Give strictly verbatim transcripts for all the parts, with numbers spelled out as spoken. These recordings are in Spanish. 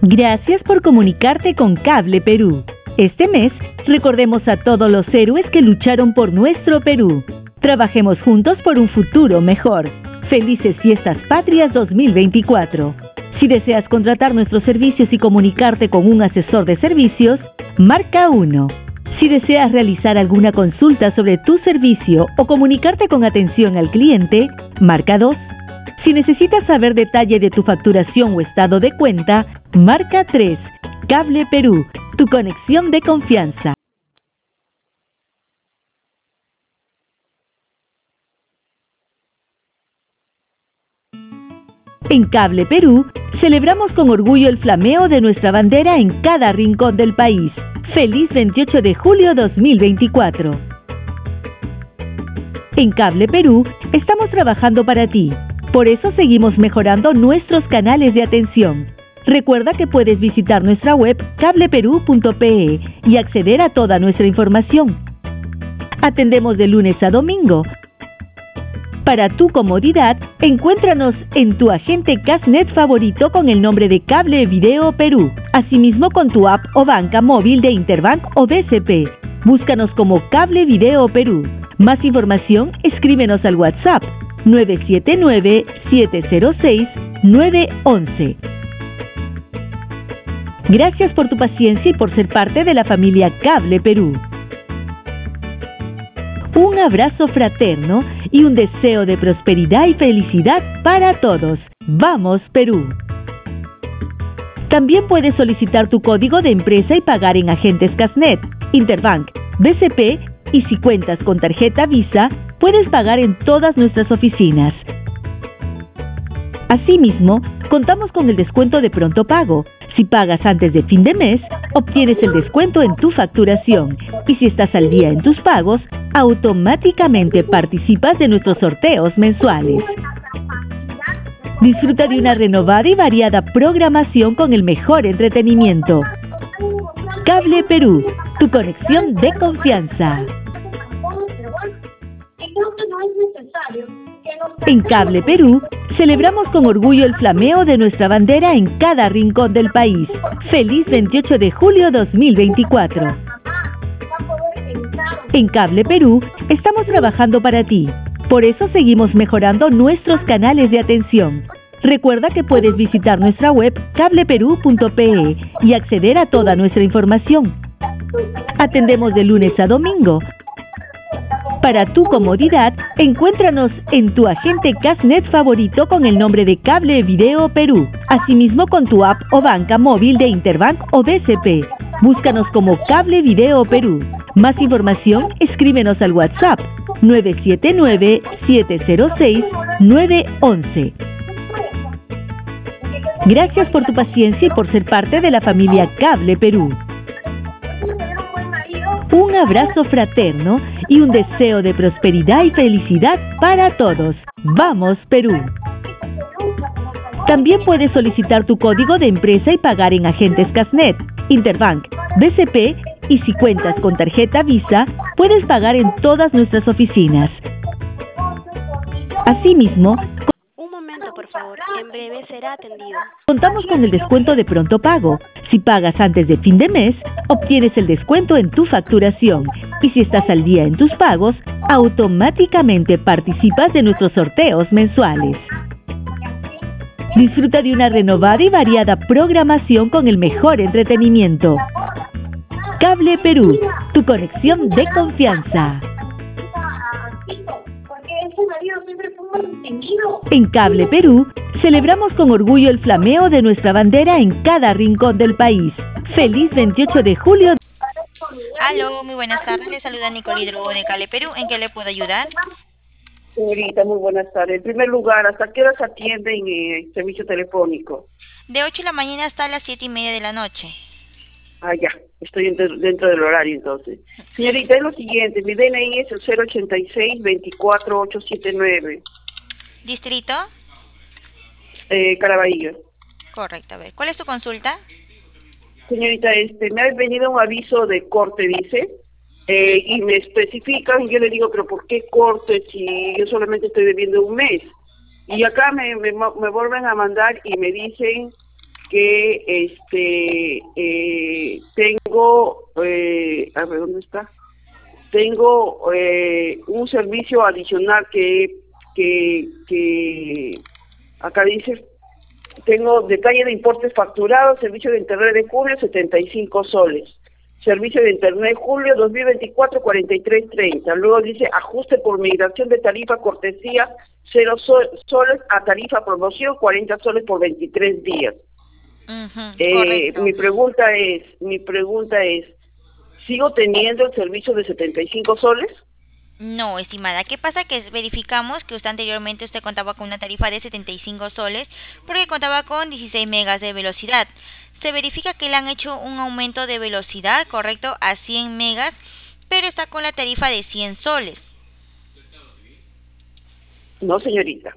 Gracias por comunicarte con Cable Perú. Este mes, recordemos a todos los héroes que lucharon por nuestro Perú. Trabajemos juntos por un futuro mejor. Felices Fiestas Patrias dos mil veinticuatro. Si deseas contratar nuestros servicios y comunicarte con un asesor de servicios, marca uno. Si deseas realizar alguna consulta sobre tu servicio o comunicarte con atención al cliente, marca dos. Si necesitas saber detalle de tu facturación o estado de cuenta, marca tres. Cable Perú, tu conexión de confianza. En Cable Perú, celebramos con orgullo el flameo de nuestra bandera en cada rincón del país. ¡Feliz veintiocho de julio dos mil veinticuatro! En Cable Perú, estamos trabajando para ti. Por eso seguimos mejorando nuestros canales de atención. Recuerda que puedes visitar nuestra web cable perú punto pe y acceder a toda nuestra información. Atendemos de lunes a domingo. Para tu comodidad, encuéntranos en tu agente Casnet favorito con el nombre de Cable Video Perú. Asimismo con tu app o banca móvil de Interbank o B C P. Búscanos como Cable Video Perú. Más información, escríbenos al WhatsApp nueve siete nueve, siete cero seis, nueve uno uno. Gracias por tu paciencia y por ser parte de la familia Cable Perú. Un abrazo fraterno y un deseo de prosperidad y felicidad para todos. ¡Vamos, Perú! También puedes solicitar tu código de empresa y pagar en agentes Casnet, Interbank, B C P y si cuentas con tarjeta Visa, puedes pagar en todas nuestras oficinas. Asimismo, contamos con el descuento de pronto pago. Si pagas antes de fin de mes, obtienes el descuento en tu facturación. Y si estás al día en tus pagos, automáticamente participas de nuestros sorteos mensuales. Disfruta de una renovada y variada programación con el mejor entretenimiento. Cable Perú, tu conexión de confianza. En Cable Perú, celebramos con orgullo el flameo de nuestra bandera en cada rincón del país. ¡Feliz veintiocho de julio dos mil veinticuatro! En Cable Perú, estamos trabajando para ti. Por eso seguimos mejorando nuestros canales de atención. Recuerda que puedes visitar nuestra web cable perú punto pe y acceder a toda nuestra información. Atendemos de lunes a domingo. Para tu comodidad, encuéntranos en tu agente Casnet favorito con el nombre de Cable Video Perú. Asimismo con tu app o banca móvil de Interbank o B C P. Búscanos como Cable Video Perú. Más información, escríbenos al WhatsApp nueve siete nueve, siete cero seis, nueve uno uno. Gracias por tu paciencia y por ser parte de la familia Cable Perú. Un abrazo fraterno y un deseo de prosperidad y felicidad para todos. ¡Vamos, Perú! También puedes solicitar tu código de empresa y pagar en agentes Casnet, Interbank, B C P y si cuentas con tarjeta Visa, puedes pagar en todas nuestras oficinas. Asimismo, un momento, por favor, en breve será atendido. Contamos con el descuento de pronto pago. Si pagas antes de fin de mes, obtienes el descuento en tu facturación. Y si estás al día en tus pagos, automáticamente participas de nuestros sorteos mensuales. Disfruta de una renovada y variada programación con el mejor entretenimiento. Cable Perú, tu conexión de confianza. En Cable Perú, celebramos con orgullo el flameo de nuestra bandera en cada rincón del país. ¡Feliz veintiocho de julio! Aló, muy buenas tardes. Le saluda Nicole Hidrobo de Cable Perú. ¿En qué le puedo ayudar? Señorita, muy buenas tardes. En primer lugar, ¿hasta qué horas atienden eh, servicio telefónico? De ocho de la mañana hasta las siete y media de la noche. Ah, ya. Estoy dentro, dentro del horario, entonces. Señorita, es lo siguiente. Mi D N I es el cero ochenta y seis, veinticuatro, ochocientos setenta y nueve. ¿Distrito? Eh, Caraballo. Correcto. A ver, ¿cuál es tu consulta? Señorita, este, me ha venido un aviso de corte, dice, eh, y me especifican, y yo le digo, pero ¿por qué corte si yo solamente estoy debiendo un mes? Y acá me, me, me vuelven a mandar y me dicen que este eh, tengo, eh, a ver, ¿dónde está? Tengo eh, un servicio adicional que, que, que, acá dice, tengo detalle de importes facturados, servicio de internet de julio, setenta y cinco soles. Servicio de internet julio dos mil veinticuatro, cuarenta y tres treinta. Luego dice ajuste por migración de tarifa cortesía, cero sol, soles a tarifa promoción, cuarenta soles por veintitrés días. Uh-huh, eh, mi pregunta es, mi pregunta es, ¿sigo teniendo el servicio de setenta y cinco soles? No, estimada. ¿Qué pasa? Que verificamos que usted anteriormente usted contaba con una tarifa de setenta y cinco soles porque contaba con dieciséis megas de velocidad. Se verifica que le han hecho un aumento de velocidad, correcto, a cien megas, pero está con la tarifa de cien soles. No, señorita.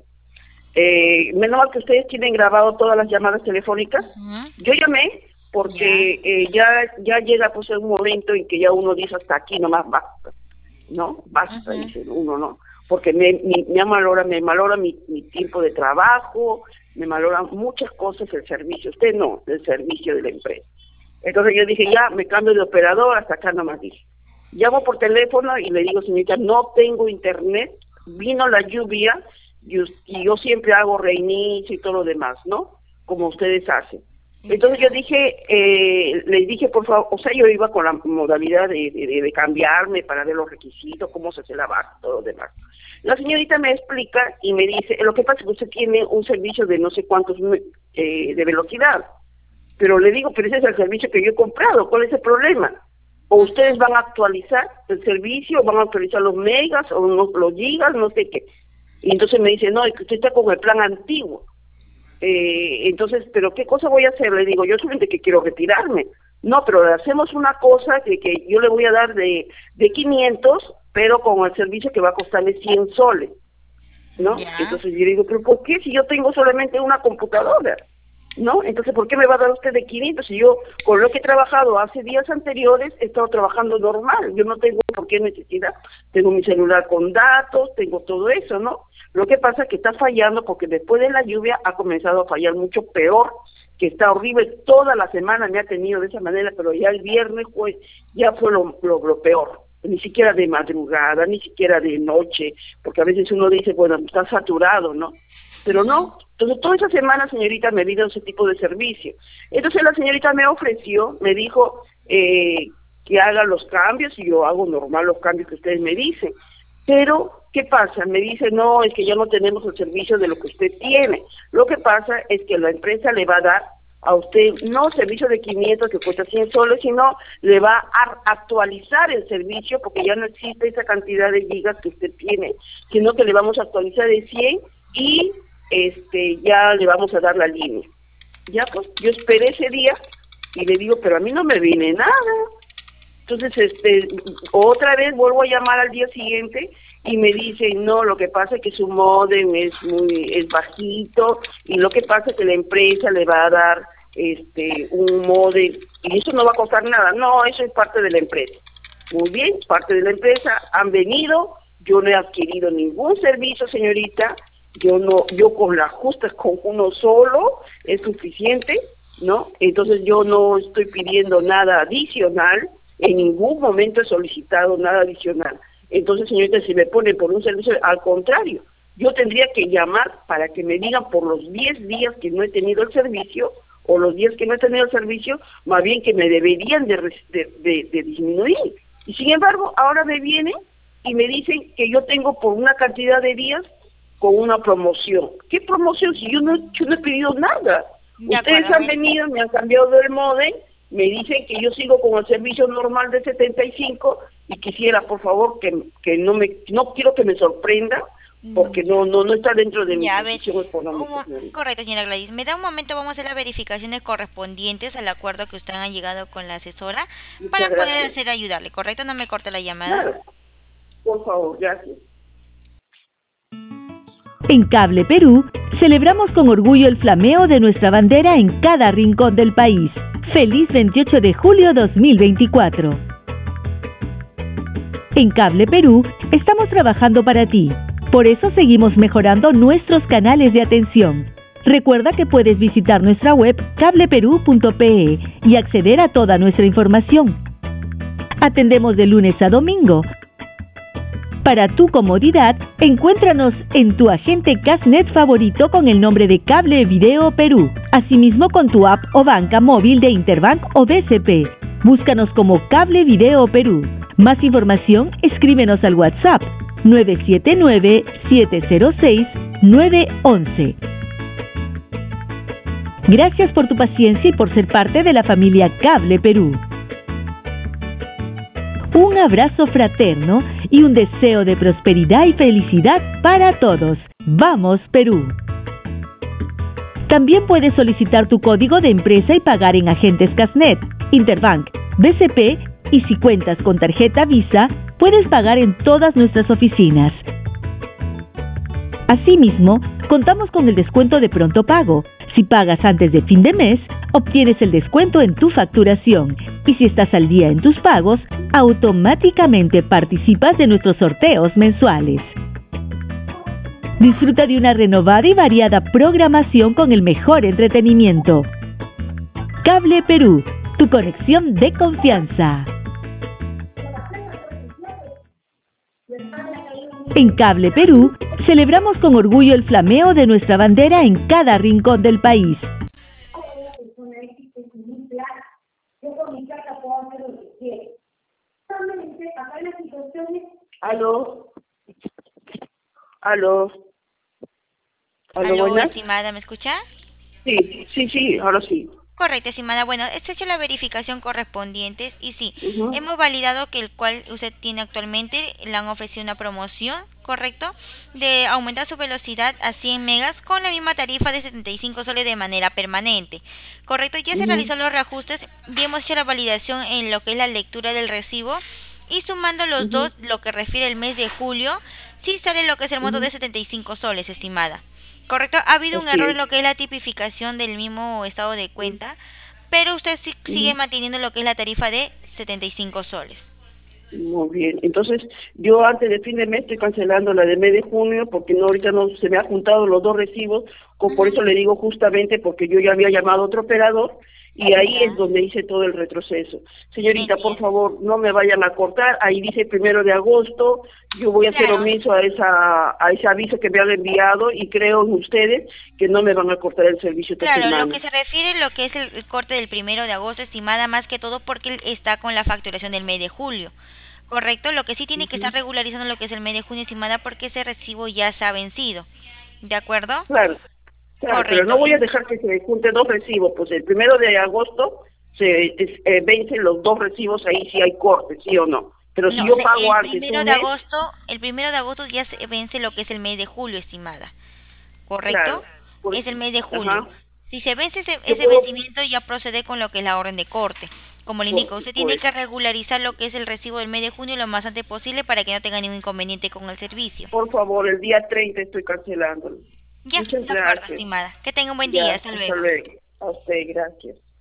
Eh, menos mal que ustedes tienen grabado todas las llamadas telefónicas. Uh-huh. Yo llamé porque ya. Eh, ya ya llega pues un momento en que ya uno dice hasta aquí nomás basta, ¿no? Basta, uh-huh. dice uno, ¿no? Porque me, me, me malora, me malora mi, mi tiempo de trabajo, me malora muchas cosas el servicio. Usted no, el servicio de la empresa. Entonces yo dije, ya, me cambio de operador, hasta acá nomás dije. Llamo por teléfono y le digo, señorita, no tengo internet, vino la lluvia y, y yo siempre hago reinicio y todo lo demás, ¿no? Como ustedes hacen. Entonces yo dije, eh, les dije, por favor, o sea, yo iba con la modalidad de, de, de cambiarme para ver los requisitos, cómo se hace la baja, todo lo demás. La señorita me explica y me dice, lo que pasa es que usted tiene un servicio de no sé cuántos eh, de velocidad, pero le digo, pero ese es el servicio que yo he comprado, ¿cuál es el problema? O ustedes van a actualizar el servicio, van a actualizar los megas o no, los gigas, no sé qué. Y entonces me dice, no, es que usted está con el plan antiguo. Eh, entonces, ¿pero qué cosa voy a hacer? Le digo, yo solamente que quiero retirarme. No, pero hacemos una cosa que, que yo le voy a dar de, de quinientos, pero con el servicio que va a costarle cien soles, ¿no? Yeah. Entonces yo le digo, ¿pero por qué si yo tengo solamente una computadora? ¿No? Entonces, ¿por qué me va a dar usted de quinientos? Si yo, con lo que he trabajado hace días anteriores, he estado trabajando normal. Yo no tengo por qué necesidad. Tengo mi celular con datos, tengo todo eso, ¿no? Lo que pasa es que está fallando porque después de la lluvia ha comenzado a fallar mucho peor, que está horrible. Toda la semana me ha tenido de esa manera, pero ya el viernes fue, ya fue lo, lo, lo peor. Ni siquiera de madrugada, ni siquiera de noche, porque a veces uno dice, bueno, está saturado, ¿no? Pero no. Entonces, toda esa semana, señorita, me vino ese tipo de servicio. Entonces, la señorita me ofreció, me dijo eh, que haga los cambios, y yo hago normal los cambios que ustedes me dicen. Pero, ¿qué pasa? Me dice, no, es que ya no tenemos el servicio de lo que usted tiene. Lo que pasa es que la empresa le va a dar a usted no servicio de quinientos que cuesta cien soles, sino le va a actualizar el servicio porque ya no existe esa cantidad de gigas que usted tiene, sino que le vamos a actualizar de cien y este ya le vamos a dar la línea. Ya pues, yo esperé ese día y le digo, pero a mí no me viene nada. Entonces, este, otra vez vuelvo a llamar al día siguiente y me dicen, no, lo que pasa es que su módem es muy, es bajito, y lo que pasa es que la empresa le va a dar este un módem, y eso no va a costar nada. No, eso es parte de la empresa. Muy bien, parte de la empresa, han venido, yo no he adquirido ningún servicio, señorita, yo no, yo con las justas, con uno solo, es suficiente, ¿no? Entonces yo no estoy pidiendo nada adicional, en ningún momento he solicitado nada adicional. Entonces, señorita, si me ponen por un servicio, al contrario, yo tendría que llamar para que me digan por los diez días que no he tenido el servicio, o los días que no he tenido el servicio, más bien que me deberían de, de, de, de disminuir. Y sin embargo, ahora me vienen y me dicen que yo tengo por una cantidad de días con una promoción. ¿Qué promoción? Si yo no, yo no he pedido nada. De Ustedes acuerdo, han venido, me han cambiado del modem, me dicen que yo sigo con el servicio normal de setenta y cinco y quisiera, por favor, que, que no me, no quiero que me sorprenda, porque no no no está dentro de mi posición económica. Correcto, señora Gladys. Me da un momento, vamos a hacer las verificaciones correspondientes al acuerdo que usted ha llegado con la asesora. Muchas para gracias. Poder hacer ayudarle, ¿correcto? No me corte la llamada. Claro. Por favor, gracias. En Cable Perú, celebramos con orgullo el flameo de nuestra bandera en cada rincón del país. ¡Feliz veintiocho de julio dos mil veinticuatro! En Cable Perú, estamos trabajando para ti. Por eso seguimos mejorando nuestros canales de atención. Recuerda que puedes visitar nuestra web cable perú punto pe y acceder a toda nuestra información. Atendemos de lunes a domingo. Para tu comodidad, encuéntranos en tu agente Casnet favorito con el nombre de Cable Video Perú. Asimismo con tu app o banca móvil de Interbank o B C P. Búscanos como Cable Video Perú. Más información, escríbenos al WhatsApp nueve siete nueve, siete cero seis, nueve uno uno. Gracias por tu paciencia y por ser parte de la familia Cable Perú. Un abrazo fraterno y un deseo de prosperidad y felicidad para todos. ¡Vamos, Perú! También puedes solicitar tu código de empresa y pagar en agentes Casnet, Interbank, B C P y si cuentas con tarjeta Visa, puedes pagar en todas nuestras oficinas. Asimismo, contamos con el descuento de pronto pago. Si pagas antes de fin de mes, obtienes el descuento en tu facturación. Y si estás al día en tus pagos, automáticamente participas de nuestros sorteos mensuales. Disfruta de una renovada y variada programación con el mejor entretenimiento. Cable Perú, tu conexión de confianza. En Cable Perú, celebramos con orgullo el flameo de nuestra bandera en cada rincón del país. Aló. Aló. Aló, Aló, buenas. estimada, ¿me escucha? Sí, sí, sí, ahora sí. Correcto, estimada. Bueno, esta es la verificación correspondiente y sí, Uh-huh. hemos validado que el cual usted tiene actualmente, le han ofrecido una promoción, ¿correcto? De aumentar su velocidad a cien megas con la misma tarifa de setenta y cinco soles de manera permanente, ¿correcto? Ya se Uh-huh. realizó los reajustes y hemos hecho la validación en lo que es la lectura del recibo y sumando los Uh-huh. dos, lo que refiere el mes de julio, sí sale lo que es el monto Uh-huh. de setenta y cinco soles, estimada. Correcto, ha habido un Así error es. en lo que es la tipificación del mismo estado de cuenta, pero usted sí, sigue Ujú. manteniendo lo que es la tarifa de setenta y cinco soles. Muy bien. Entonces, yo antes de fin de mes estoy cancelando la de mes de junio porque no ahorita no se me han juntado los dos recibos, co- por Ujú. eso le digo justamente porque yo ya había llamado a otro operador y ahí Ya. es donde hice todo el retroceso. Señorita, por Entiendo. favor, no me vayan a cortar, ahí dice primero de agosto, yo voy a hacer Claro. omiso a esa a ese aviso que me han enviado y creo en ustedes que no me van a cortar el servicio esta Claro, semana. lo que se refiere a lo que es el, el corte del primero de agosto, estimada, más que todo porque él está con la facturación del mes de julio. Correcto, lo que sí tiene que Ujú. estar regularizando lo que es el mes de junio, estimada, porque ese recibo ya se ha vencido. ¿De acuerdo? Claro, claro, pero Correcto. no voy a dejar que se junten dos recibos, pues el primero de agosto se es- eh, vencen los dos recibos, ahí sí hay corte, sí o no. Pero si No, yo se- pago el antes primero un de mes, agosto, el primero de agosto ya se vence lo que es el mes de julio, estimada. ¿Correcto? claro, por- Es el mes de julio. ajá, Si se vence ese, yo ese puedo, vencimiento, ya procede con lo que es la orden de corte. Como le indico, por, usted por tiene eso. que regularizar lo que es el recibo del mes de junio lo más antes posible para que no tenga ningún inconveniente con el servicio. Por favor, el día treinta estoy cancelando. Ya, Muchas de acuerdo, gracias. estimada. Que tenga un buen Ya, día. Hasta hasta luego. luego. A usted, gracias.